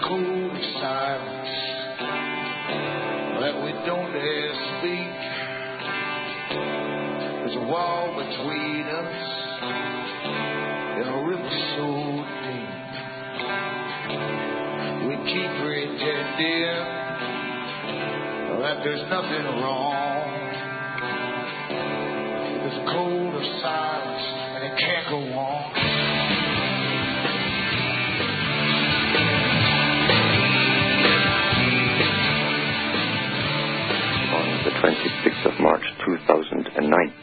cold silence that we don't dare speak. There's a wall between us and a rift so deep. We keep pretending that there's nothing wrong. There's a cold of silence and it can't go on. On the 26th of March 2009,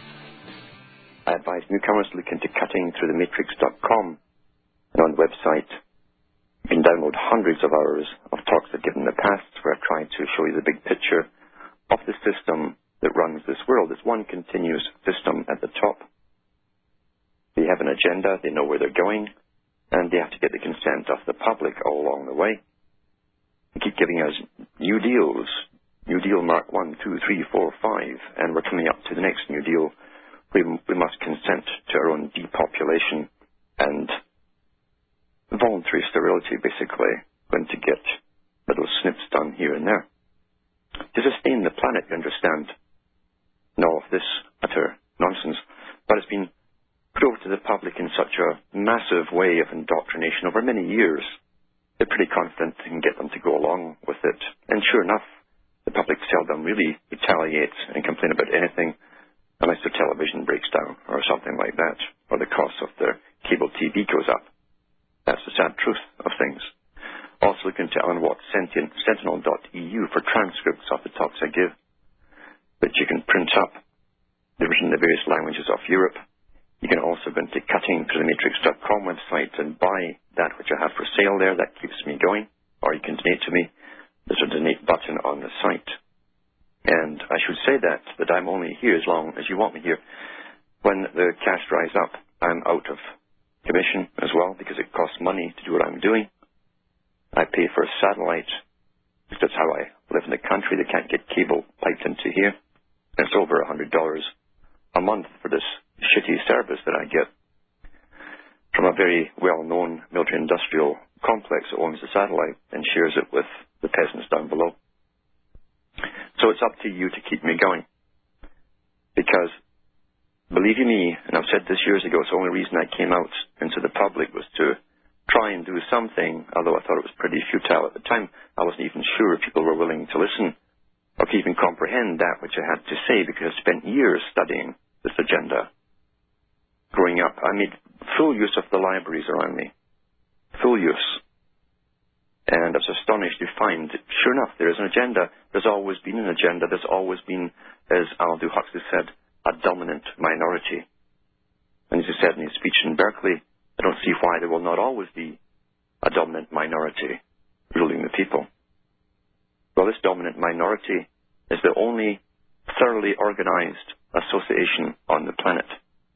I advise newcomers to look into cuttingthroughthematrix.com, and on the website you can download hundreds of hours of talks I've given in the past where I've tried to show you the big picture of the system that runs this world. It's one continuous system at the top. They have an agenda, they know where they're going, and they have to get the consent of the public all along the way. They keep giving us new deals, New Deal Mark 1, 2, 3, 4, 5, and we're coming up to the next New Deal. We must consent to our own depopulation and voluntary sterility, basically, going to get little snips done here and there. To sustain the planet, you understand, and all of this utter nonsense, but it's been put over to the public in such a massive way of indoctrination over many years. They're pretty confident they can get them to go along with it. And sure enough, the public seldom really retaliates and complain about anything unless their television breaks down or something like that, or the cost of their cable TV goes up. That's the sad truth of things. Also look into Alan Watts' Sentinel.eu for transcripts of the talks I give, which you can print up. They're written in the various languages of Europe. You can also go into cuttingthroughthematrix.com website and buy that which I have for sale there. That keeps me going. Or you can donate to me. There's a donate button on the site. And I should say that I'm only here as long as you want me here. When the cash dries up, I'm out of commission as well because it costs money to do what I'm doing. I pay for a satellite because that's how I live in the country. They can't get cable piped into here. And it's over $100 a month for this shitty service that I get from a very well-known military-industrial complex that owns the satellite and shares it with the peasants down below. So it's up to you to keep me going. Because, believe you me, and I've said this years ago, it's the only reason I came out into the public was to try and do something, although I thought it was pretty futile at the time. I wasn't even sure if people were willing to listen or to even comprehend that which I had to say because I spent years studying this agenda. Growing up, I made full use of the libraries around me. Full use. And I was astonished to find that, sure enough, there is an agenda. There's always been an agenda. There's always been, as Aldous Huxley said, a dominant minority. And as he said in his speech in Berkeley, I don't see why there will not always be a dominant minority ruling the people. Well, this dominant minority is the only thoroughly organized association on the planet.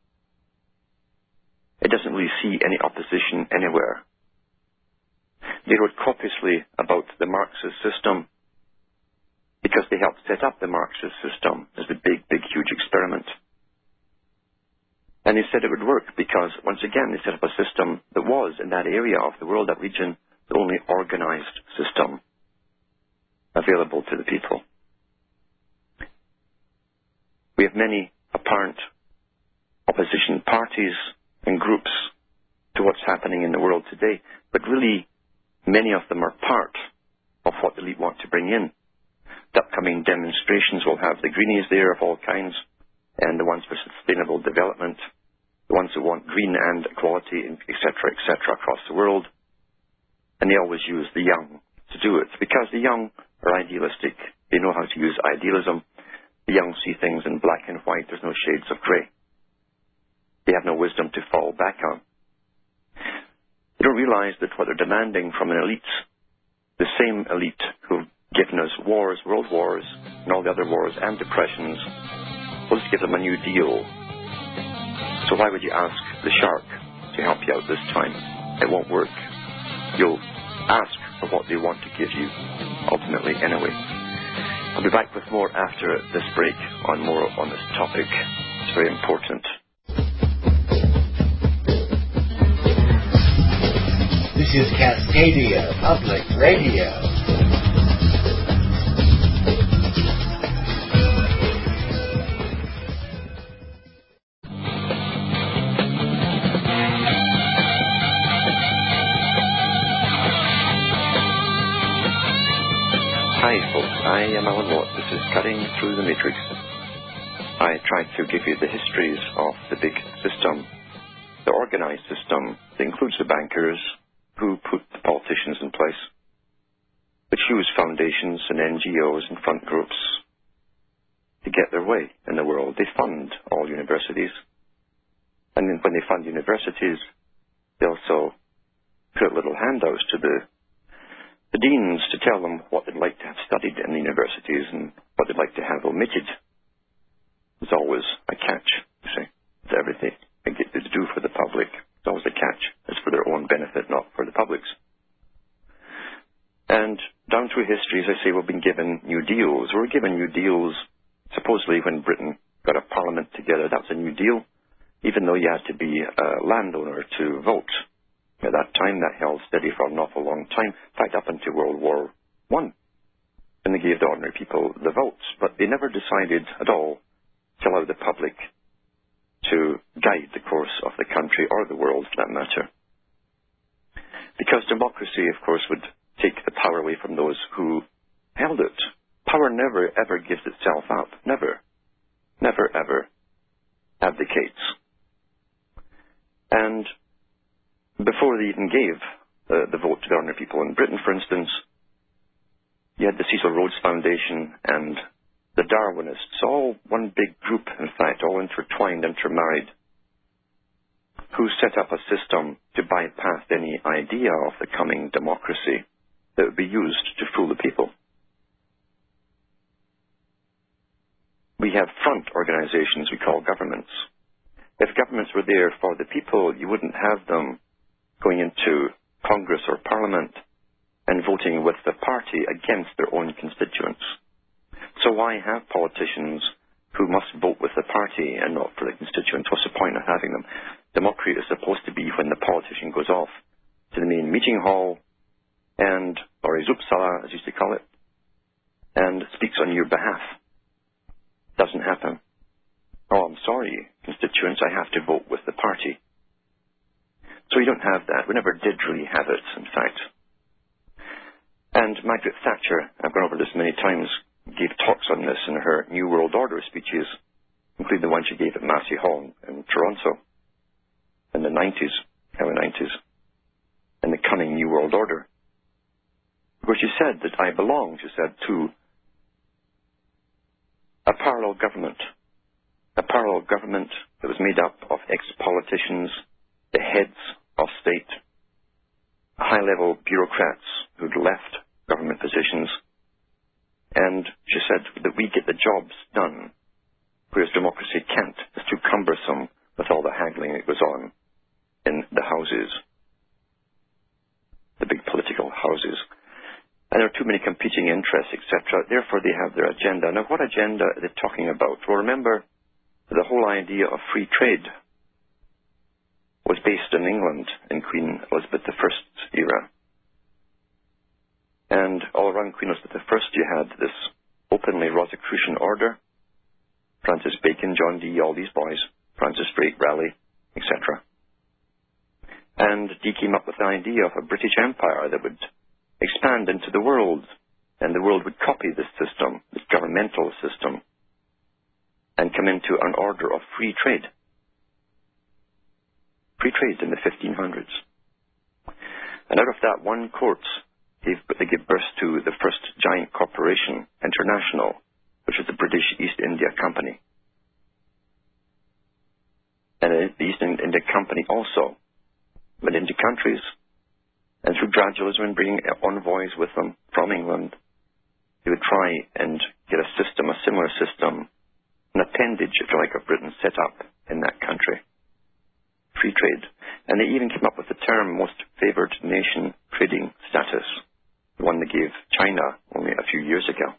It doesn't really see any opposition anywhere. They wrote copiously about the Marxist system because they helped set up the Marxist system as the big, huge experiment. And they said it would work because, once again, they set up a system that was, in that area of the world, that region, the only organized system available to the people. We have many apparent opposition parties and groups to what's happening in the world today, but really many of them are part of what the elite want to bring in. The upcoming demonstrations will have the greenies there of all kinds, and the ones for sustainable development, the ones who want green and equality, etc., across the world. And they always use the young to do it, because the young are idealistic. They know how to use idealism. The young see things in black and white. There's no shades of grey. They have no wisdom to fall back on. They don't realize that what they're demanding from an elite, the same elite who've given us wars, world wars, and all the other wars and depressions, will just give them a new deal. So why would you ask the shark to help you out this time? It won't work. You'll ask for what they want to give you, ultimately, anyway. I'll be back with more after this break on more on this topic. It's very important. This is Cascadia Public Radio. Hi folks, I am Alan Watt. This is Cutting Through the Matrix. I try to give you the histories of the big system, the organized system that includes the bankers who put the politicians in place, which use foundations and NGOs and front groups to get their way in the world. They fund all universities. And then when they fund universities, they also put little handouts to the deans to tell them what they'd like to have studied in the universities and what they'd like to have omitted. There's always a catch, you see. It's everything they get to do for the public. It's always a catch. It's for their own benefit, not for the public's. And down through history, as I say, we've been given new deals. We were given new deals, supposedly when Britain got a parliament together. That was a new deal, even though you had to be a landowner to vote. At that time, that held steady for an awful long time, in fact, up until World War I, when they gave the ordinary people the votes. But they never decided at all to allow the public to guide the course of the country or the world, for that matter. Because democracy, of course, would take the power away from those who held it. Power never, ever gives itself up. Never. Never, ever abdicates. And before they even gave the vote to the ordinary people in Britain, for instance, you had the Cecil Rhodes Foundation and the Darwinists, all one big group, in fact, all intertwined, intermarried, who set up a system to bypass any idea of the coming democracy that would be used to fool the people. We have front organizations we call governments. If governments were there for the people, you wouldn't have them going into Congress or Parliament and voting with the party against their own constituents. So why have politicians who must vote with the party and not for the constituents? What's the point of having them? Democracy is supposed to be when the politician goes off to the main meeting hall and, or his Uppsala, as used to call it, and speaks on your behalf. Doesn't happen. Oh, I'm sorry, constituents, I have to vote with the party. So we don't have that. We never did really have it, in fact. And Margaret Thatcher, I've gone over this many times, gave talks on this in her New World Order speeches, including the one she gave at Massey Hall in Toronto in the 90s, early 90s, in the coming New World Order, where she said that I belong, she said, to a parallel government that was made up of ex-politicians, the heads of state, high-level bureaucrats who'd left government positions, and she said that we get the jobs done, whereas democracy can't. It's too cumbersome with all the haggling that goes on in the houses, the big political houses. And there are too many competing interests, etc. Therefore, they have their agenda. Now, what agenda are they talking about? Well, remember, the whole idea of free trade was based in England in Queen Elizabeth I's era. And all around Queen Elizabeth I, you had this openly Rosicrucian order, Francis Bacon, John Dee, all these boys, Francis Drake, Raleigh, etc. And Dee came up with the idea of a British Empire that would expand into the world, and the world would copy this system, this governmental system, and come into an order of free trade. Free trade in the 1500s. And out of that, one court they gave birth to the first giant corporation, International, which was the British East India Company. And the East India Company also went into countries, and through gradualism and bringing envoys with them from England, they would try and get a system, a similar system, an appendage, if you like, of Britain set up in that country. Free trade. And they even came up with the term most favored nation trading status, the one they gave China only a few years ago.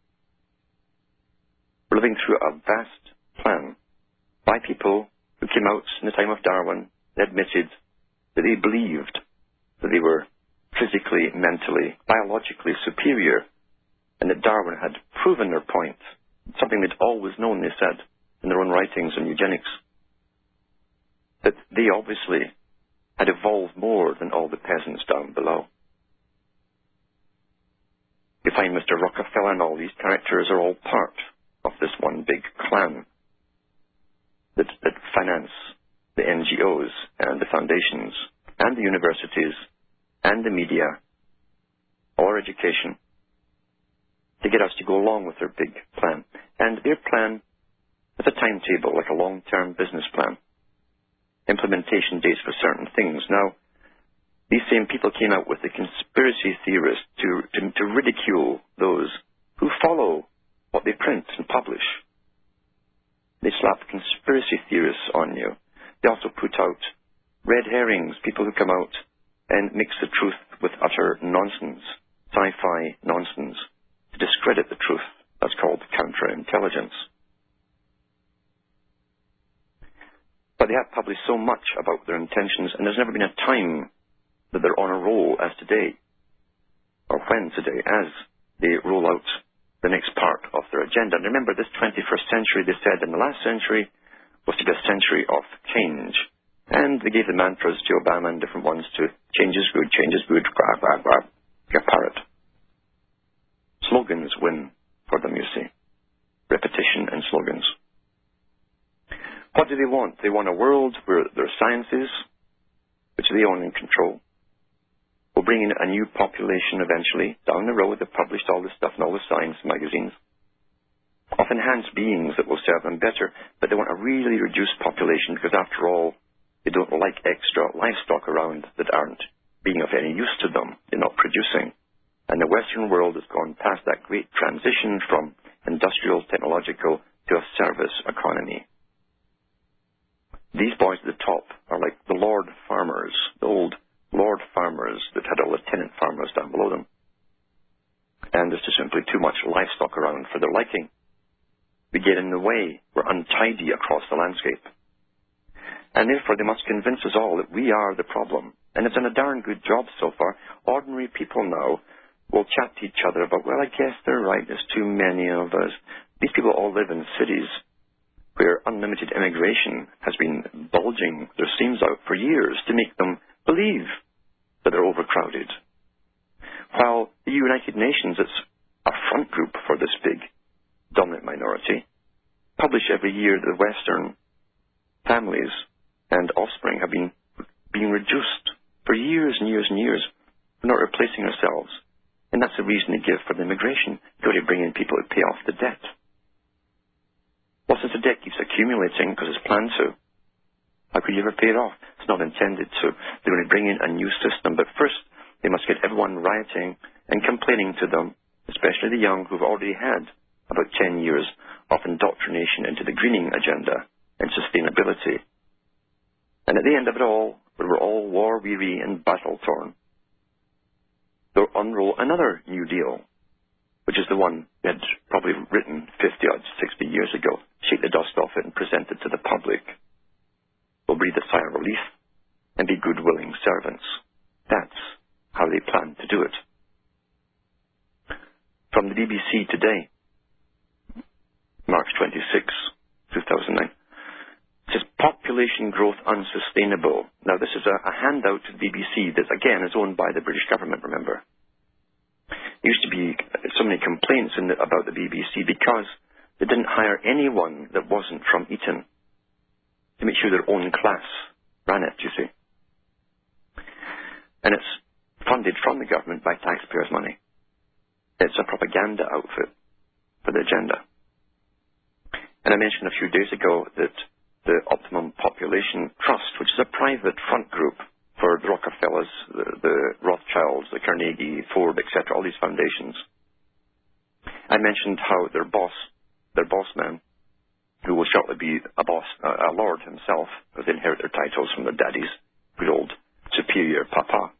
We're living through a vast plan by people who came out in the time of Darwin and admitted that they believed that they were physically, mentally, biologically superior, and that Darwin had proven their point, something they'd always known, they said, in their own writings on eugenics, that they obviously had evolved more than all the peasants down below. You find Mr. Rockefeller and all these characters are all part of this one big clan that finance the NGOs and the foundations and the universities and the media, all our education, to get us to go along with their big plan. And their plan is a timetable, like a long-term business plan. Implementation dates for certain things. Now, these same people came out with the conspiracy theorists to ridicule those who follow what they print and publish. They slap conspiracy theorists on you. They also put out red herrings, people who come out and mix the truth with utter nonsense, sci-fi nonsense, to discredit the truth. That's called counterintelligence. But they have published so much about their intentions, and there's never been a time that they're on a roll as today, or when today, as they roll out the next part of their agenda. And remember, this 21st century, they said in the last century, was to be a century of change. And they gave the mantras to Obama and different ones to change is good, grab, grab, grab, like a parrot. Slogans win for them, you see. Repetition and slogans. What do they want? They want a world where their sciences, which they own and control, will bring in a new population eventually. Down the road, they've published all this stuff in all the science magazines of enhanced beings that will serve them better, but they want a really reduced population because, after all, they don't like extra livestock around that aren't being of any use to them. They're not producing. And the Western world has gone past that great transition from industrial, technological to a service economy. These boys at the top are like the lord farmers, the old lord farmers that had all lieutenant farmers down below them. And there's just simply too much livestock around for their liking. We get in the way. We're untidy across the landscape. And therefore they must convince us all that we are the problem. And they've done a darn good job so far. Ordinary people now will chat to each other about, well, I guess they're right, there's too many of us. These people all live in cities where unlimited immigration has been bulging their seams out for years to make them believe that they're overcrowded. While the United Nations, it's a front group for this big dominant minority, publish every year that the Western families and offspring have been being reduced for years and years and years. We're not replacing ourselves. And that's the reason they give for the immigration. You've got to bring in people to pay off the debt. Well, since the debt keeps accumulating because it's planned to, how could you ever pay it off? It's not intended to. They're going to bring in a new system, but first they must get everyone rioting and complaining to them, especially the young who've already had about 10 years of indoctrination into the greening agenda and sustainability. And at the end of it all, when we're all war-weary and battle-torn, they'll unroll another New Deal, which is the one they had probably written 50 or 60 years ago, shake the dust off it and present it to the public. They'll breathe a sigh of relief and be good, willing servants. That's how they plan to do it. From the BBC today, March 26, 2009, it says, population growth unsustainable. Now, this is a handout to the BBC that, again, is owned by the British government, remember. There used to be so many complaints about the BBC because they didn't hire anyone that wasn't from Eton to make sure their own class ran it, you see. And it's funded from the government by taxpayers' money. It's a propaganda outfit for the agenda. And I mentioned a few days ago that the Optimum Population Trust, which is a private front group for the Rockefellers, the Rothschilds, the Carnegie, Ford, etc., all these foundations. I mentioned how their boss man, who will shortly be a lord himself, because they inherit their titles from their daddies, good old superior papa,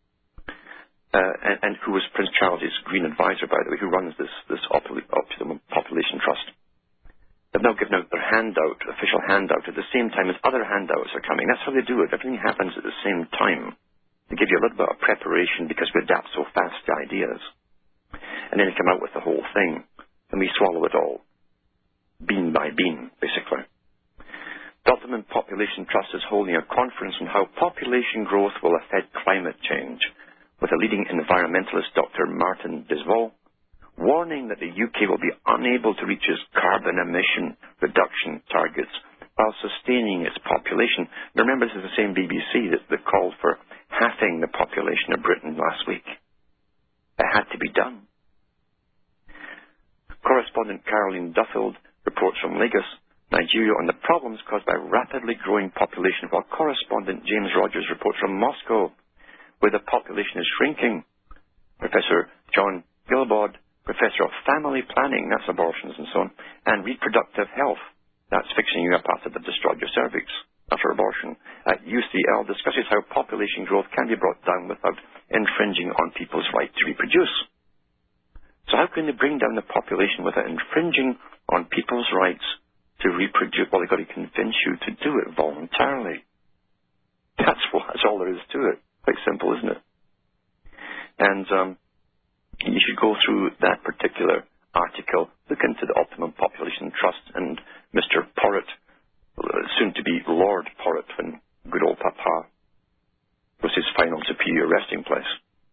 and who was Prince Charles's green advisor, by the way, who runs this Optimum Population Trust. They've now given out their handout, official handout, at the same time as other handouts are coming. That's how they do it. Everything happens at the same time. They give you a little bit of preparation because we adapt so fast to ideas. And then they come out with the whole thing, and we swallow it all, bean by bean, basically. The Optimum Population Trust is holding a conference on how population growth will affect climate change, with a leading environmentalist, Dr. Martin Disval, warning that the UK will be unable to reach its carbon emission reduction targets while sustaining its population. Remember, this is the same BBC that called for halving the population of Britain last week. It had to be done. Correspondent Caroline Duffield reports from Lagos, Nigeria, on the problems caused by rapidly growing population, while correspondent James Rogers reports from Moscow, where the population is shrinking. Professor John Gilbod, Professor of Family Planning, that's abortions and so on, and Reproductive Health, that's fixing you up after they've destroyed your cervix after abortion, at UCL, discusses how population growth can be brought down without infringing on people's right to reproduce. So how can they bring down the population without infringing on people's rights to reproduce? Well, they've got to convince you to do it voluntarily. That's all there is to it. Quite simple, isn't it? And you should go through that particular article, look into the Optimum Population Trust and Mr. Porritt, soon to be Lord Porritt, when good old Papa was his final superior resting place.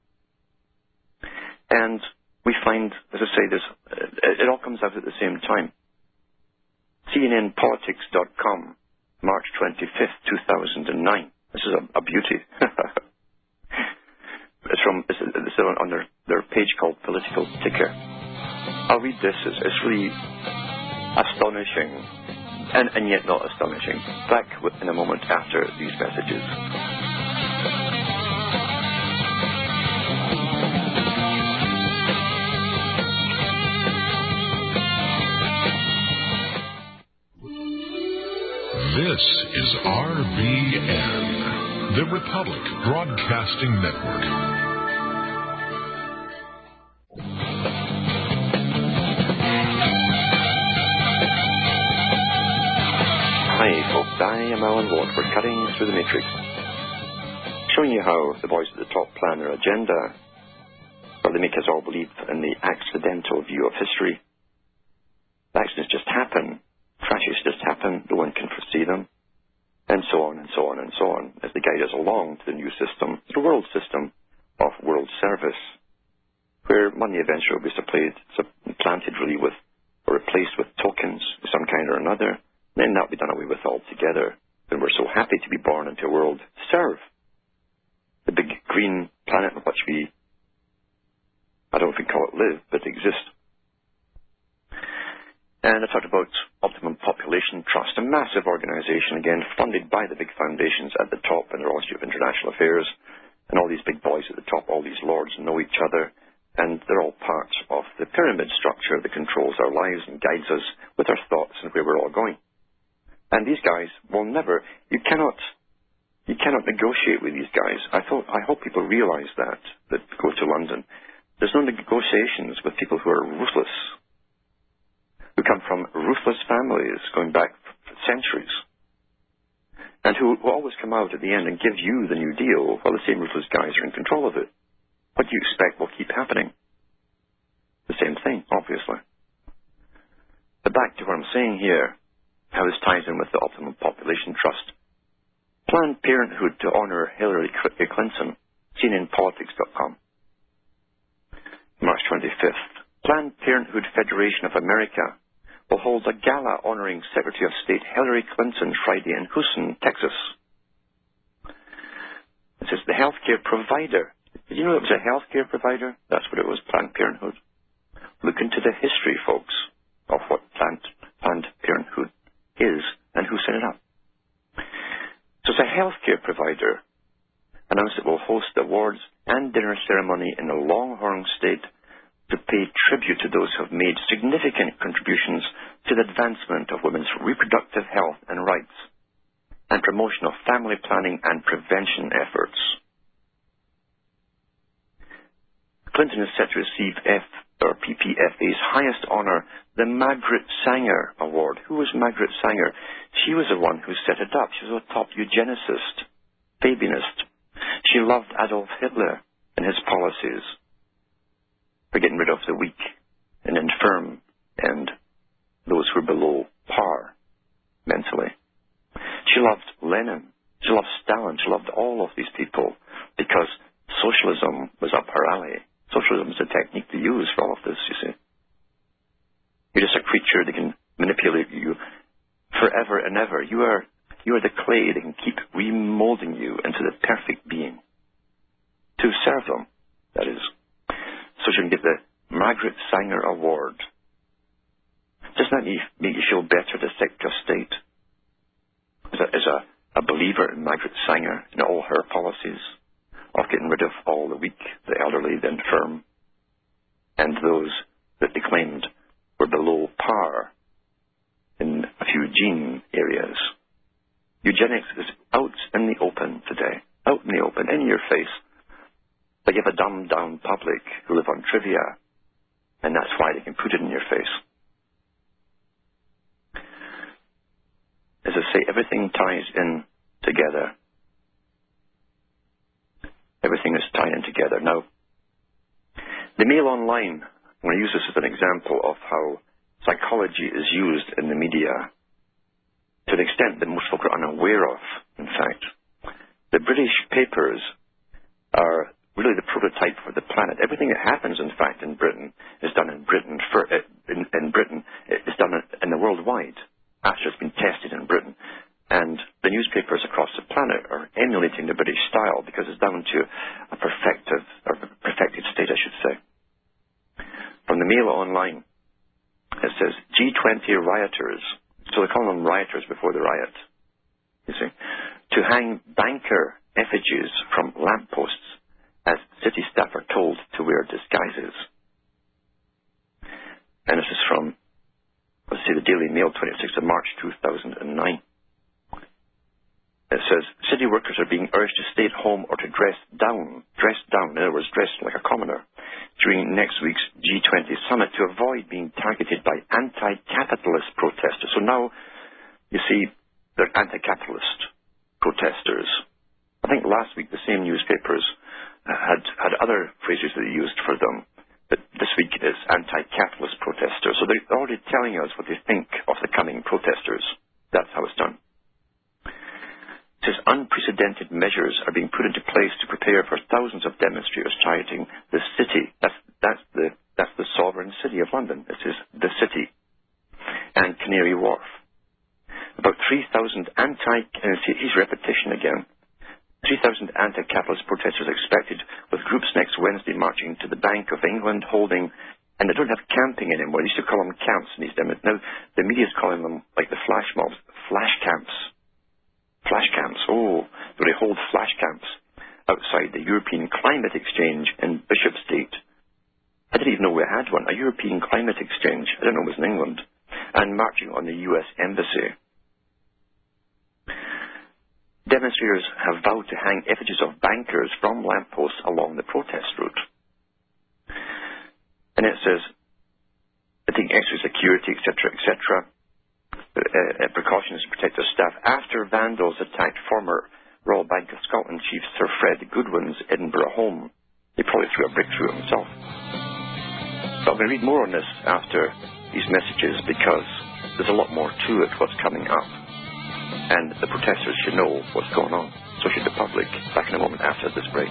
And we find, as I say, this, it all comes out at the same time. CNNPolitics.com, March 25th, 2009. This is a beauty. It's on their page called Political Ticker. I'll read this. It's really astonishing, and yet not astonishing. Back in a moment after these messages. This is RBN, the Republic Broadcasting Network. Hi folks, I am Alan Watt. We're cutting through the matrix, showing you how the boys at the top plan their agenda, where they make us all believe in the accidental view of history. Accidents just happen, crashes just happen, no one can foresee them, and so on and so on and so on, as they guide us along to the new system, the world system of world service, where money eventually will be supplanted really with, or replaced with tokens of some kind or another. Then that'll be done away with altogether. Then we're so happy to be born into a world to serve the big green planet on which we, I don't know if we call it live, but exist. And I talked about Optimum Population Trust, a massive organization, again, funded by the big foundations at the top in the Royal Institute of International Affairs. And all these big boys at the top, all these lords know each other. And they're all parts of the pyramid structure that controls our lives and guides us with our thoughts and where we're all going. And these guys will never, you cannot negotiate with these guys. I hope people realize that go to London. There's no negotiations with people who are ruthless, who come from ruthless families going back for centuries, and who will always come out at the end and give you the new deal while the same ruthless guys are in control of it. What do you expect will keep happening? The same thing, obviously. But back to what I'm saying here, how this ties in with the Optimum Population Trust. Planned Parenthood to honor Hillary Clinton, CNNPolitics.com. March 25th. Planned Parenthood Federation of America will hold a gala honoring Secretary of State Hillary Clinton Friday in Houston, Texas. It says the healthcare provider. Did you know it was a healthcare provider? That's what it was, Planned Parenthood. Look into the history, folks, of what Planned Parenthood is and who set it up. So it's a healthcare provider announced it will host awards and dinner ceremony in the Longhorn State to pay tribute to those who have made significant contributions to the advancement of women's reproductive health and rights and promotion of family planning and prevention efforts. Clinton is set to receive PPFA's highest honor, the Margaret Sanger Award. Who was Margaret Sanger? She was the one who set it up. She was a top eugenicist, Fabianist. She loved Adolf Hitler and his policies for getting rid of the weak and infirm and those who were below par mentally. She loved Lenin. She loved Stalin. She loved all of these people because socialism was up her alley. Socialism is a technique to use for all of this, you see. You're just a creature that can manipulate you forever and ever. You are the clay that can keep remolding you into the perfect being. To serve them, that is. So she can get the Margaret Sanger Award. Doesn't that make you feel better, the Secretary of State? As a believer in Margaret Sanger and all her policies of getting rid of all the weak, the elderly, the infirm, and those that they claimed were below par in a few gene areas. Eugenics is out in the open today, out in the open, in your face. But you have a dumbed-down public who live on trivia, and that's why they can put it in your face. As I say, everything ties in together. Everything is tied in together. Now, the Mail Online, I'm going to use this as an example of how psychology is used in the media to an extent that most folk are unaware of, in fact. The British papers are really the prototype for the planet. Everything that happens, in fact, in Britain is done in Britain. In Britain, it's done in the worldwide after it's been tested in Britain. And the newspapers across the planet are emulating the British style because it's down to a perfected state, I should say. From the Mail Online, it says, G20 rioters, so they call them rioters before the riot, you see, to hang banker effigies from lampposts as city staff are told to wear disguises. And this is from, let's see, the Daily Mail, 26th of March, 2009. It says, city workers are being urged to stay at home or to dress down, in other words, dress like a commoner, during next week's G20 summit to avoid being targeted by anti-capitalist protesters. So now, you see, they're anti-capitalist protesters. I think last week the same newspapers had other phrases that they used for them, but this week is anti-capitalist protesters. So they're already telling us what they think of the coming protesters. That's how it's done. It says unprecedented measures are being put into place to prepare for thousands of demonstrators targeting the city. That's the sovereign city of London. It says the city and Canary Wharf. About 3,000 here's repetition again. 3,000 anti-capitalist protesters expected, with groups next Wednesday marching to the Bank of England holding, and they don't have camping anymore. They used to call them camps in these demos. Now the media's calling them like the flash mobs, flash camps. Flash camps. Oh, do they hold flash camps outside the European Climate Exchange in Bishopsgate? I didn't even know we had one. A European Climate Exchange. I didn't know it was in England. And marching on the US Embassy. Demonstrators have vowed to hang effigies of bankers from lampposts along the protest route. And it says, I think extra security, etc., precautions to protect their staff after vandals attacked former Royal Bank of Scotland Chief Sir Fred Goodwin's Edinburgh home. They probably threw a brick through himself. But I'm going to read more on this after these messages because there's a lot more to it, what's coming up. And the protesters should know what's going on. So should the public. Back in a moment after this break.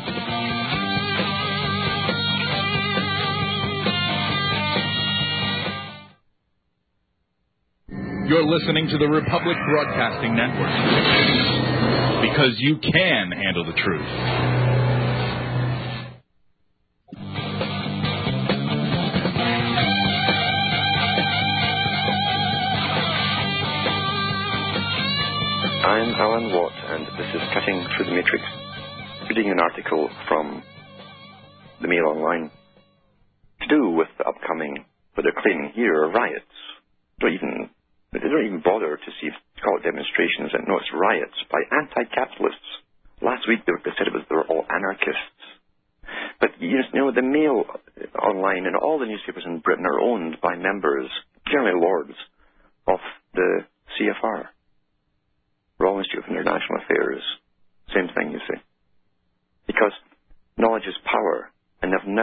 You're listening to the Republic Broadcasting Network. Because you can handle the truth. I'm Alan Watt, and this is Cutting Through the Matrix. Reading an article from the Mail Online to do with the upcoming, what they're claiming here, are riots. They don't even bother to call it demonstrations, and no, it's riots by anti-capitalists. Last week they said they were all anarchists. But you know, the Mail Online and all the newspapers in Britain are owned by members, generally lords, of the CFR. Royal Institute of International Affairs. Same thing, you see.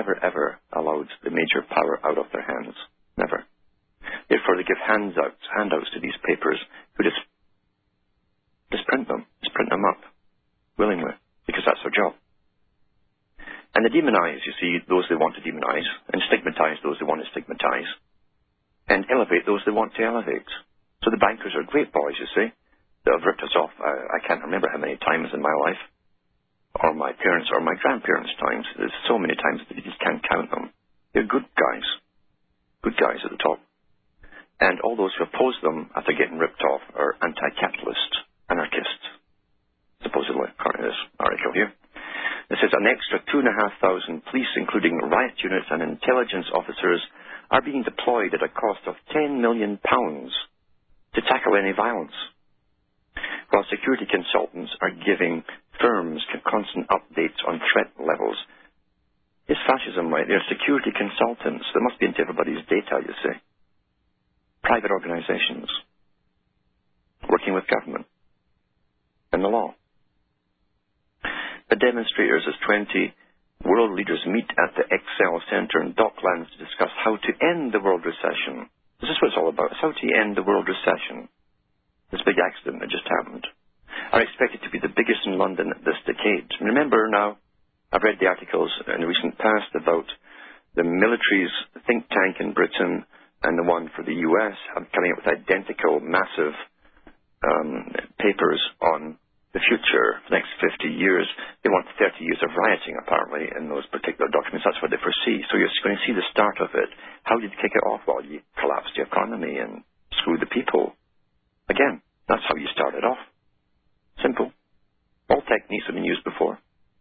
never ever allowed the major power out of their hands. Never. Therefore, they give handouts to these papers who just print them up willingly, because that's their job. And they demonize, you see, those they want to demonize, and stigmatize those they want to stigmatize, and elevate those they want to elevate. So the bankers are great boys, you see. They've ripped us off, I can't remember how many times in my life, or my parents' or my grandparents' times. There's so many times that you just can't count them. They're good guys at the top. And all those who oppose them after getting ripped off are anti-capitalist anarchists, supposedly, according to this article here. It says an extra 2,500 police, including riot units and intelligence officers, are being deployed at a cost of £10 million to tackle any violence, while security consultants are giving firms constant updates on threat levels. It's fascism, right? They're security consultants. They must be into everybody's data, you see. Private organizations working with government and the law. The demonstrators, as 20 world leaders meet at the Excel Center in Docklands to discuss how to end the world recession. This is what it's all about. It's how to end the world recession. This big accident that just happened. Are expected to be the biggest in London this decade. Remember now, I've read the articles in the recent past about the military's think tank in Britain and the one for the US coming up with identical, massive papers on the future for the next 50 years. They want 30 years of rioting, apparently, in those particular documents. That's what they foresee. So you're going to see the start of it. How did you kick it off? Well, you collapsed the economy and screwed the people. Again, that's how you started off. Simple. All techniques have been used before.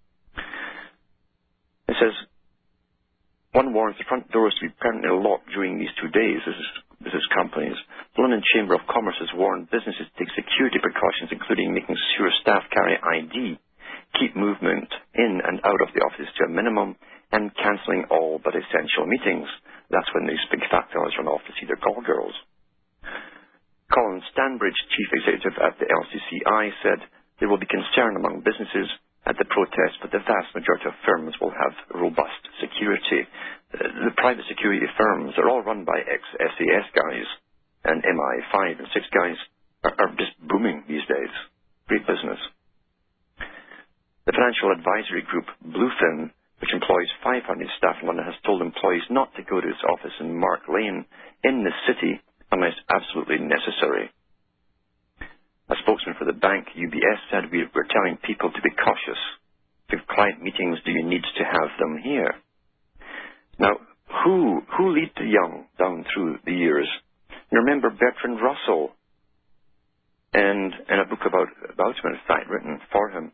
It says, one warns the front doors to be permanently locked during these 2 days. This is companies. The London Chamber of Commerce has warned businesses to take security precautions, including making sure staff carry ID, keep movement in and out of the office to a minimum, and cancelling all but essential meetings. That's when these big fat fellas run off to see their call girls. Colin Stanbridge, chief executive at the LCCI, said there will be concern among businesses at the protest, but the vast majority of firms will have robust security. The private security firms are all run by ex-SAS guys, and MI5 and 6 guys are just booming these days. Great business. The financial advisory group Bluefin, which employs 500 staff in London, has told employees not to go to its office in Mark Lane in the city unless absolutely necessary. A spokesman for the bank, UBS, said, we're telling people to be cautious. If client meetings, do you need to have them here? Now, who lead the young down through the years? You remember Bertrand Russell, and a book about him, in fact, written for him.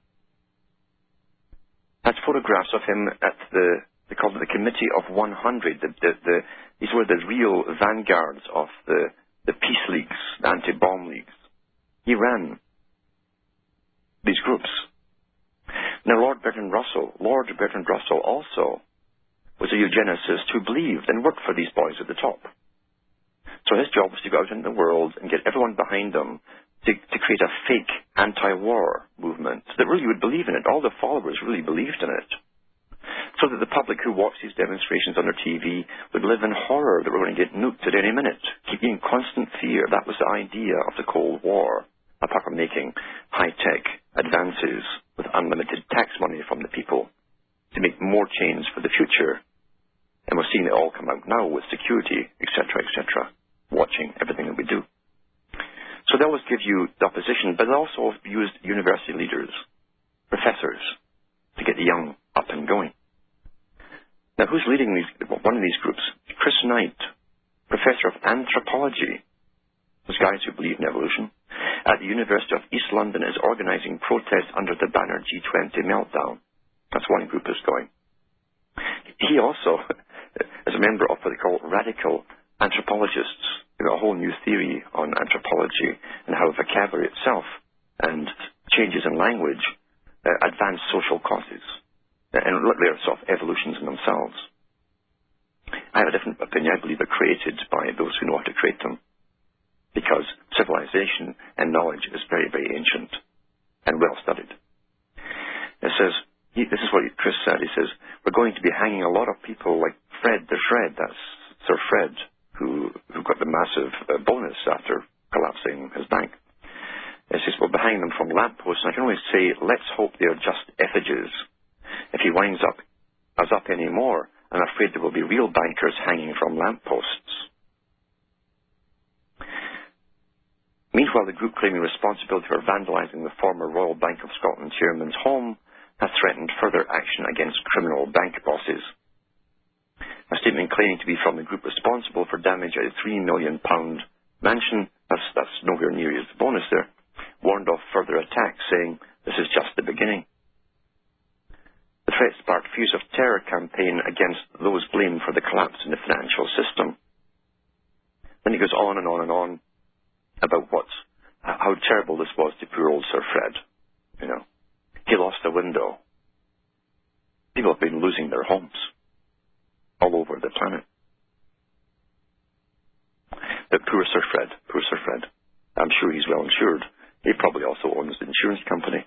Has photographs of him at they called it the Committee of 100. These were the real vanguards of the peace leagues, the anti-bomb leagues. He ran these groups. Now, Lord Bertrand Russell also was a eugenicist who believed and worked for these boys at the top. So his job was to go out into the world and get everyone behind him to create a fake anti-war movement that really would believe in it. All the followers really believed in it. So that the public who watched these demonstrations on their TV would live in horror that we're going to get nuked at any minute, keeping in constant fear. That was the idea of the Cold War, apart from making high-tech advances with unlimited tax money from the people to make more change for the future. And we're seeing it all come out now with security, etc., watching everything that we do. So they always give you the opposition, but they also used university leaders, professors, to get the young up and going. Now, who's leading one of these groups? Chris Knight, professor of anthropology. Those guys who believe in evolution. At the University of East London is organising protests under the banner G20 meltdown. That's one group is going. He also is a member of what they call radical anthropologists. They've got a whole new theory on anthropology and how vocabulary itself and changes in language advance social causes. And they're sort of evolutions in themselves. I have a different opinion. I believe they're created by those who know how to create them. Because civilization and knowledge is very, very ancient and well studied. It says, this is what Chris said, he says, we're going to be hanging a lot of people like Fred the Shred, that's Sir Fred, who got the massive bonus after collapsing his bank. He says, we'll be hanging them from lampposts, and I can only say, let's hope they're just effigies. If he winds up anymore, I'm afraid there will be real bankers hanging from lampposts. Meanwhile, the group claiming responsibility for vandalising the former Royal Bank of Scotland chairman's home has threatened further action against criminal bank bosses. A statement claiming to be from the group responsible for damage at a £3 million mansion, that's nowhere near his bonus there, warned off further attacks, saying, this is just the beginning. The threat sparked fears of terror campaign against those blamed for the collapse in the financial system. Then he goes on and on and on about how terrible this was to poor old Sir Fred. You know, he lost a window. People have been losing their homes all over the planet. But poor Sir Fred. I'm sure he's well insured. He probably also owns the insurance company.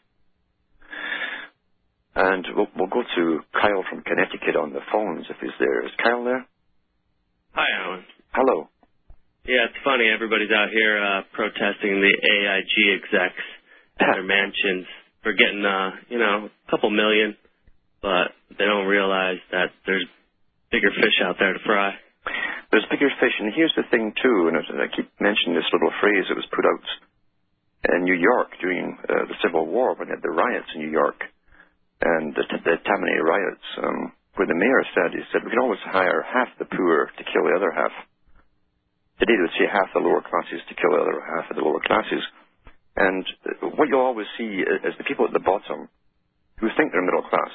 And we'll go to Kyle from Connecticut on the phones if he's there. Is Kyle there? Hi, Alan. Hello. Yeah, it's funny. Everybody's out here protesting the AIG execs at their mansions for getting, a couple million, but they don't realize that there's bigger fish out there to fry. There's bigger fish, and here's the thing, too, and I keep mentioning this little phrase that was put out in New York during the Civil War when they had the riots in New York, and the Tammany riots, where the mayor said, we can always hire half the poor to kill the other half. Today they would say half the lower classes to kill the other half of the lower classes. And what you'll always see is the people at the bottom who think they're middle class,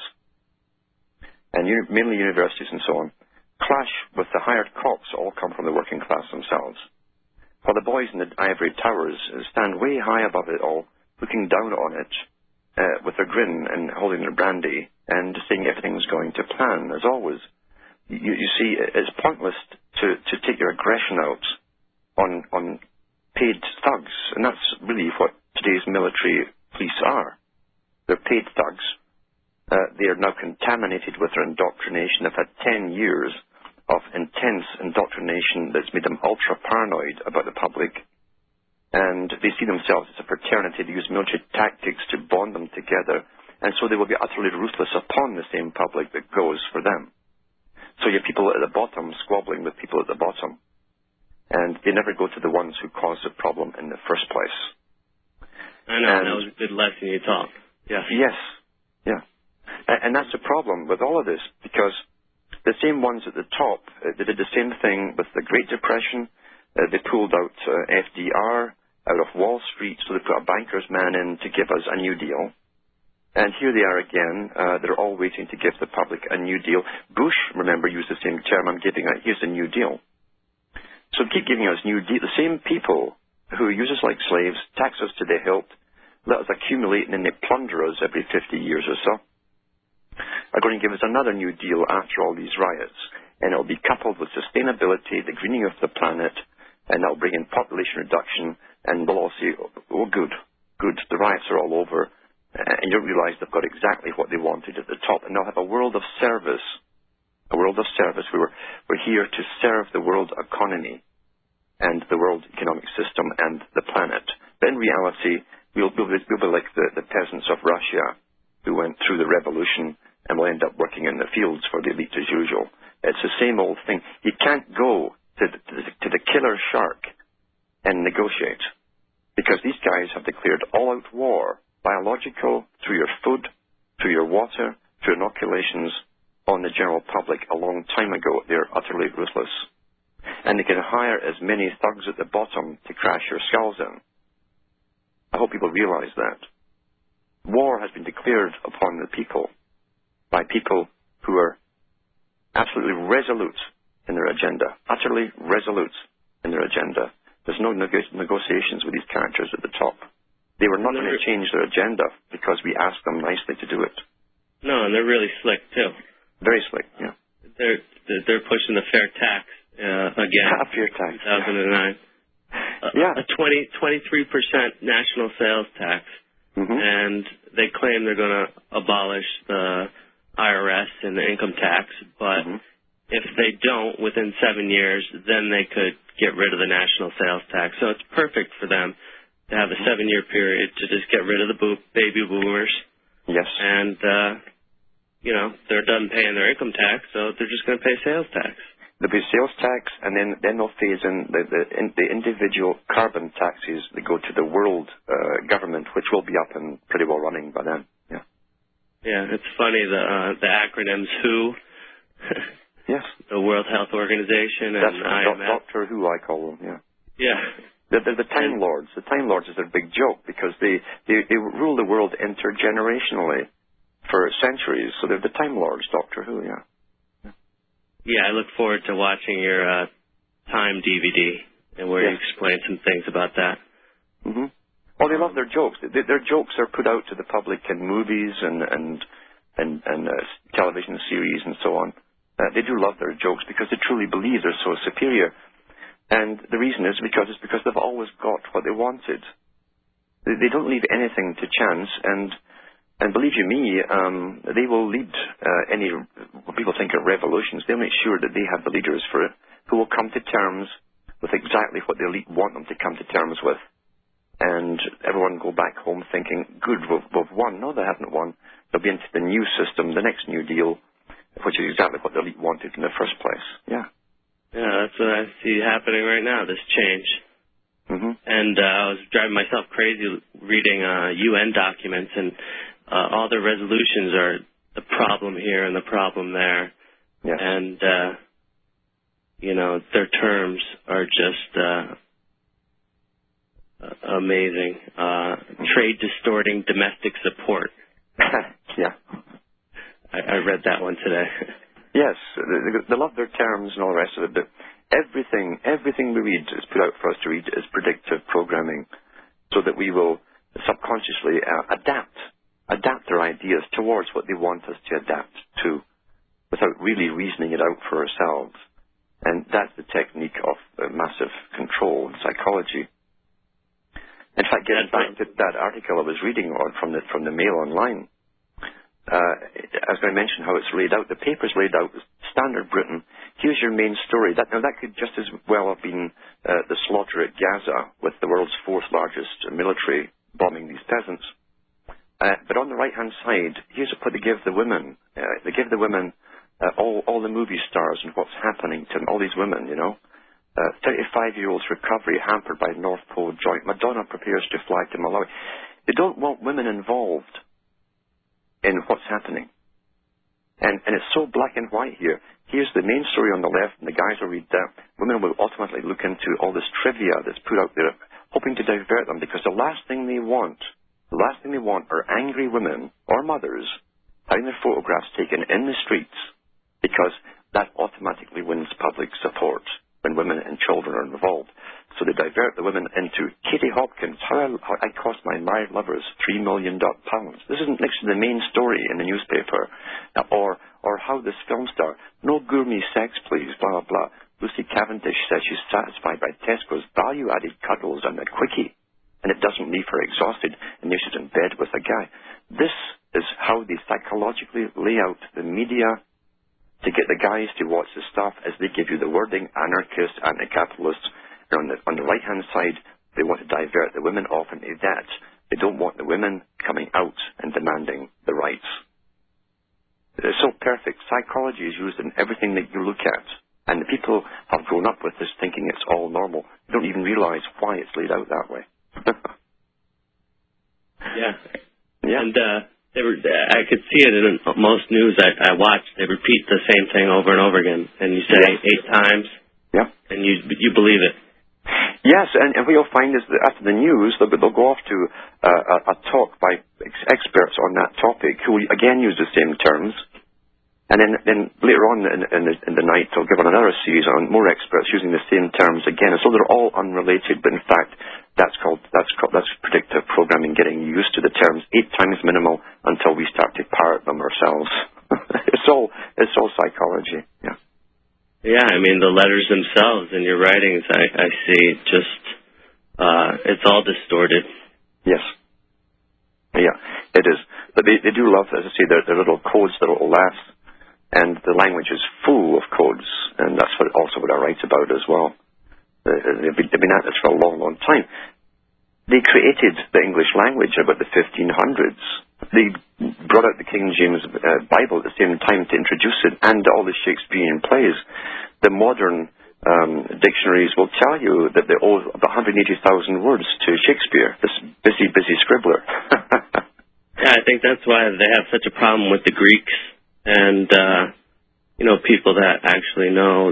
and mainly universities and so on, clash with the hired cops all come from the working class themselves. While the boys in the ivory towers stand way high above it all, looking down on it with a grin and holding their brandy and saying everything's going to plan, as always. You see, it's pointless to take your aggression out on paid thugs, and that's really what today's military police are. They're paid thugs. They are now contaminated with their indoctrination. They've had 10 years of intense indoctrination that's made them ultra-paranoid about the public, and they see themselves as a fraternity. They use military tactics to bond them together, and so they will be utterly ruthless upon the same public that goes for them. So you have people at the bottom squabbling with people at the bottom. And they never go to the ones who caused the problem in the first place. I know, that was a good lesson you taught. Yeah. Yes, yeah. And that's the problem with all of this, because the same ones at the top, they did the same thing with the Great Depression. They pulled out FDR out of Wall Street, so they put a banker's man in to give us a new deal. And here they are again. They're all waiting to give the public a new deal. Bush, remember, used the same term. I'm giving out, here's a new deal. So keep giving us new deal. The same people who use us like slaves, tax us to the hilt, let us accumulate, and then they plunder us every 50 years or so, are going to give us another new deal after all these riots. And it'll be coupled with sustainability, the greening of the planet, and that'll bring in population reduction, and we'll all say, oh, good, the riots are all over. And you'll realize they've got exactly what they wanted at the top. And they'll have a world of service. We're here to serve the world economy and the world economic system and the planet. But in reality, we'll be like the peasants of Russia who went through the revolution and will end up working in the fields for the elite as usual. It's the same old thing. You can't go to the killer shark and negotiate, because these guys have declared all-out war, biological, through your food, through your water, through inoculations, on the general public a long time ago. They're utterly ruthless. And they can hire as many thugs at the bottom to crash your skulls in. I hope people realize that. War has been declared upon the people by people who are absolutely resolute in their agenda, utterly resolute in their agenda. There's no negotiations with these characters at the top. They were not going to change their agenda because we asked them nicely to do it. No, and they're really slick, too. Very slick, yeah. They're pushing the fair tax again. Fair tax. 2009. Yeah. A 23% national sales tax. Mm-hmm. And they claim they're going to abolish the IRS and the income tax, but if they don't within 7 years, then they could get rid of the national sales tax. So it's perfect for them to have a 7-year period to just get rid of the baby boomers. Yes. And, they're done paying their income tax, so they're just going to pay sales tax. There'll be sales tax, and then they'll phase in the individual carbon taxes that go to the world government, which will be up and pretty well running by then. Yeah. Yeah, it's funny, the acronyms WHO, yes, the World Health Organization, and that's IMF. Doctor Who, I call them. Yeah. Yeah. The Time Lords. The Time Lords is a big joke because they rule the world intergenerationally for centuries. So they're the Time Lords, Doctor Who. Yeah. Yeah, I look forward to watching your Time DVD and where you explain some things about that. Mm-hmm. Well, they love their jokes. Their jokes are put out to the public in movies and television series and so on. They do love their jokes because they truly believe they're so superior. And the reason is because they've always got what they wanted. They don't leave anything to chance, and believe you me, they will lead any what people think are revolutions. They'll make sure that they have the leaders for it who will come to terms with exactly what the elite want them to come to terms with. And everyone go back home thinking, good, we've won. No, they haven't won. They'll be into the new system, the next New Deal, which is exactly what the elite wanted in the first place. Yeah. Yeah, that's what I see happening right now, this change. Mm-hmm. And I was driving myself crazy reading UN documents, and all their resolutions are the problem here and the problem there. Yes. And, their terms are just amazing. Trade distorting domestic support. Yeah. I read that one today. Yes, they love their terms and all the rest of it, but everything we read is put out for us to read as predictive programming so that we will subconsciously adapt their ideas towards what they want us to adapt to without really reasoning it out for ourselves. And that's the technique of massive control in psychology. In fact, getting back to that article I was reading from the Mail Online, I was going to mention how it's laid out. The paper's laid out standard Britain. Here's your main story. That could just as well have been the slaughter at Gaza with the world's fourth largest military bombing these peasants. But on the right-hand side, here's what they give the women. They give the women all the movie stars and what's happening to all these women, 35-year-old's recovery hampered by North Pole joint. Madonna prepares to fly to Malawi. They don't want women involved in what's happening. And it's so black and white here. Here's the main story on the left, and the guys will read that. Women will ultimately look into all this trivia that's put out there, hoping to divert them, because the last thing they want are angry women or mothers having their photographs taken in the streets, because that automatically wins public support when women and children are involved. So they divert the women into Katie Hopkins, how I cost my married lovers £3 million. This isn't next to the main story in the newspaper. Or how this film star, no gourmet sex please, blah, blah, blah. Lucy Cavendish says she's satisfied by Tesco's value-added cuddles and a quickie, and it doesn't leave her exhausted, and now she's in bed with a guy. This is how they psychologically lay out the media to get the guys to watch the stuff as they give you the wording anarchist, anti-capitalist. On the right-hand side, they want to divert the women off into that. They don't want the women coming out and demanding the rights. It's so perfect. Psychology is used in everything that you look at. And the people have grown up with this thinking it's all normal. They don't even realize why it's laid out that way. Yeah. Yeah. And I could see it in most news I watched. They repeat the same thing over and over again. And you say 8 times. Yeah. And you believe it. Yes, and what you'll find is that after the news, they'll go off to a talk by experts on that topic who will again use the same terms. And then later on in the night, they'll give on another series on more experts using the same terms again. And so they're all unrelated, but in fact, that's predictive programming, getting used to the terms 8 times minimal until we start to parrot them ourselves. It's all psychology. Yeah. Yeah, I mean, the letters themselves in your writings, I see just, it's all distorted. Yes. Yeah, it is. But they do love, as I say, their little codes, their little laughs, and the language is full of codes, and that's also what I write about as well. They've been at this for a long, long time. They created the English language about the 1500s. They brought out the King James Bible at the same time to introduce it, and all the Shakespearean plays. The modern dictionaries will tell you that they owe about 180,000 words to Shakespeare, this busy, busy scribbler. Yeah, I think that's why they have such a problem with the Greeks and people that actually know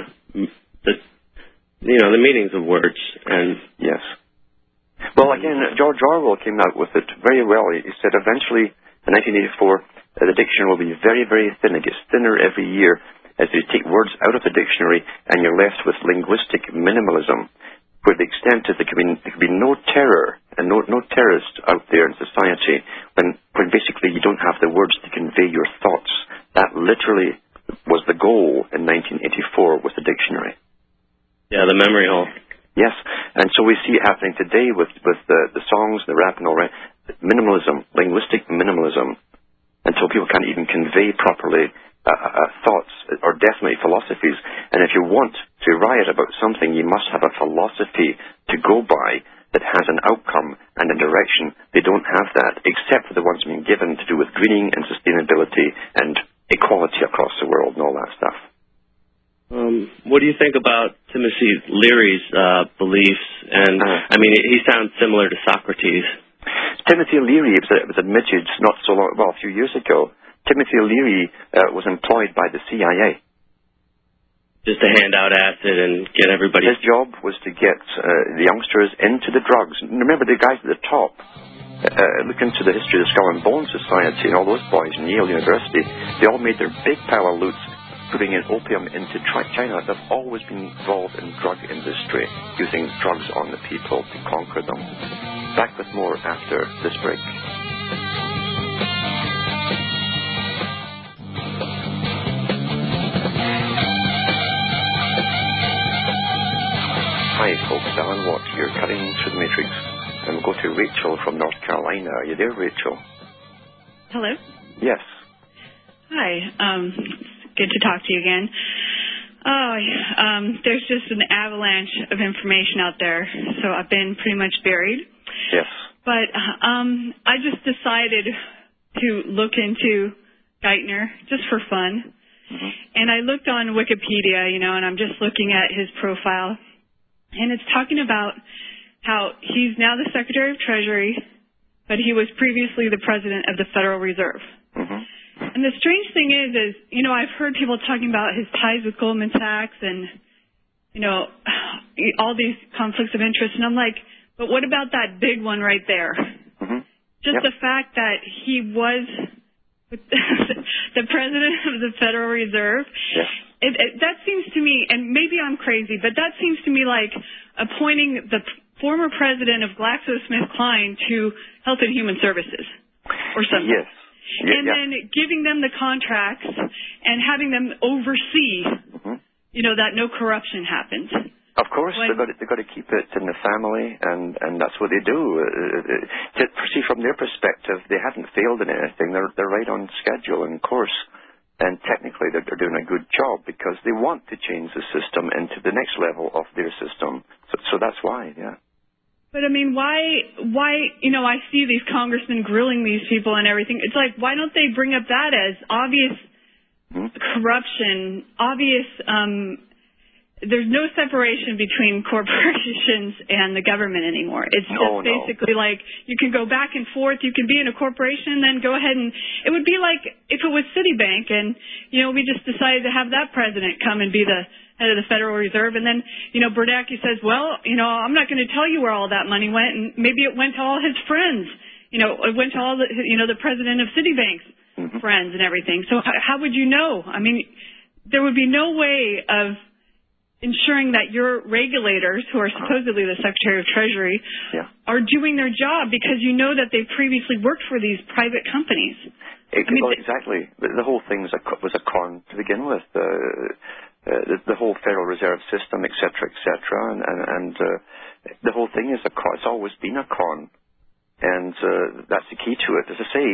the meanings of words. And yes. Well, again, George Orwell came out with it very well. He said eventually, in 1984, the dictionary will be very, very thin. It gets thinner every year as you take words out of the dictionary and you're left with linguistic minimalism, where the extent is there can be no terror and no terrorist out there in society when basically you don't have the words to convey your thoughts. That literally was the goal in 1984 with the dictionary. Yeah, the memory hole. Yes, and so we see it happening today with the songs, the rap and all that. Minimalism, linguistic minimalism, until people can't even convey properly thoughts or definitely philosophies. And if you want to write about something, you must have a philosophy to go by that has an outcome and a direction. They don't have that, except for the ones being given to do with greening and sustainability and equality across the world and all that stuff. What do you think about Timothy Leary's beliefs? And I mean, he sounds similar to Socrates. Timothy Leary was admitted not so long, a few years ago. Timothy Leary was employed by the CIA. Just to hand out acid and get everybody. His job was to get the youngsters into the drugs. Remember the guys at the top. Look into the history of the Skull and Bones Society and all those boys in Yale University. They all made their big pile of loot putting in opium into China. They've always been involved in drug industry, using drugs on the people to conquer them. Back with more after this break. Hi folks, Alan Watt here, cutting through the matrix. And we'll go to Rachel from North Carolina. Are you there, Rachel? Hello? Yes. Hi, it's good to talk to you again. There's just an avalanche of information out there, so I've been pretty much buried. Yes. But I just decided to look into Geithner just for fun. Mm-hmm. And I looked on Wikipedia, and I'm just looking at his profile. And it's talking about how he's now the Secretary of Treasury, but he was previously the President of the Federal Reserve. Mm-hmm. And the strange thing is, I've heard people talking about his ties with Goldman Sachs and, all these conflicts of interest. And I'm like, but what about that big one right there? Mm-hmm. Just the fact that he was the President of the Federal Reserve. Yes. That seems to me, and maybe I'm crazy, but that seems to me like appointing the former president of GlaxoSmithKline to Health and Human Services or something. Yes. And then giving them the contracts and having them oversee, that no corruption happens. Of course, they've got to keep it in the family, and that's what they do. See, from their perspective, they haven't failed in anything. They're right on schedule and course. And technically, they're doing a good job because they want to change the system into the next level of their system. So that's why, yeah. But I mean, why? I see these congressmen grilling these people and everything. It's like, why don't they bring up that as obvious corruption, obvious? There's no separation between corporations and the government anymore. It's just basically like you can go back and forth. You can be in a corporation and then go ahead and it would be like if it was Citibank and, we just decided to have that president come and be the head of the Federal Reserve. And then, Bernanke says, well, I'm not going to tell you where all that money went. And maybe it went to all his friends. It went to all the, the president of Citibank's friends and everything. So how would you know? I mean, there would be no way of ensuring that your regulators, who are supposedly the Secretary of Treasury, are doing their job because that they've previously worked for these private companies. Exactly. The whole thing was a con to begin with. The whole Federal Reserve System, et cetera, and the whole thing is a con. It's always been a con, and that's the key to it. As I say,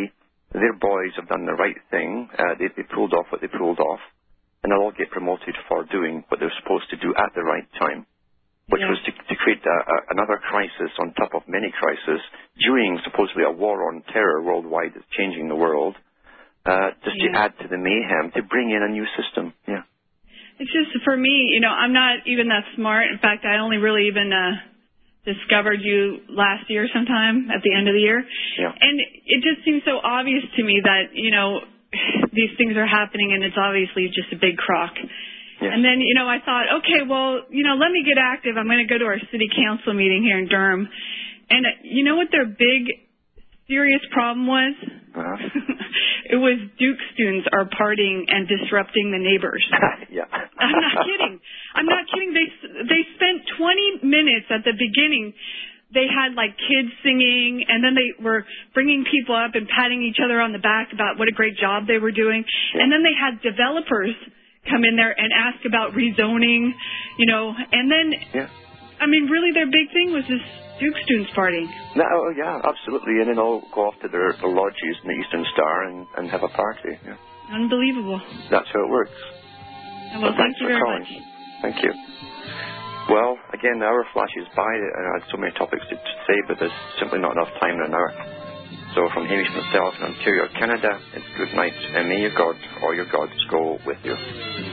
their boys have done the right thing. They pulled off what they pulled off, and they'll all get promoted for doing what they're supposed to do at the right time, which was to create another crisis on top of many crises during supposedly a war on terror worldwide that's changing the world, just to add to the mayhem, to bring in a new system. Yeah. It's just, for me, I'm not even that smart. In fact, I only really even discovered you last year sometime at the end of the year. Yeah. And it just seems so obvious to me that, these things are happening and it's obviously just a big crock. Yes. And then, I thought, okay, well, let me get active. I'm going to go to our city council meeting here in Durham. And you know what their big, serious problem was? It was Duke students are partying and disrupting the neighbors. Yeah. I'm not kidding. They spent 20 minutes at the beginning. They had like kids singing, and then they were bringing people up and patting each other on the back about what a great job they were doing. And then they had developers come in there and ask about rezoning, and then, really their big thing was this Duke students partying. No, yeah, absolutely. And then all go off to their lodges in the Eastern Star and have a party. Yeah. Unbelievable. That's how it works. Well, thank you very much. Thank you. Well, again, the hour flashes by. I had so many topics to say, but there's simply not enough time in an hour. So from Hamish myself in Ontario, Canada, it's good night, and may your God or your gods go with you.